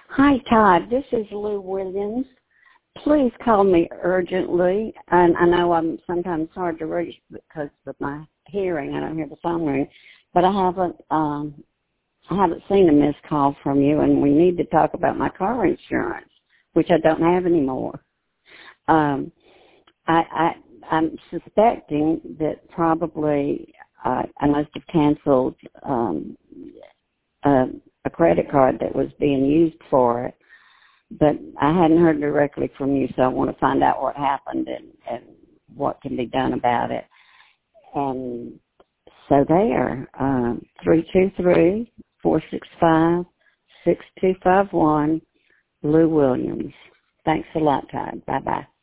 Hi, Todd. This is Lou Williams. Please call me urgently. And I know I'm sometimes hard to reach because of my hearing. I don't hear the phone ring. But I haven't seen a missed call from you, and we need to talk about my car insurance, which I don't have anymore. I'm suspecting that probably I must have canceled a credit card that was being used for it, but I hadn't heard directly from you, so I want to find out what happened and what can be done about it. And so there, 323-465-6251, Lou Williams. Thanks a lot, Todd. Bye-bye.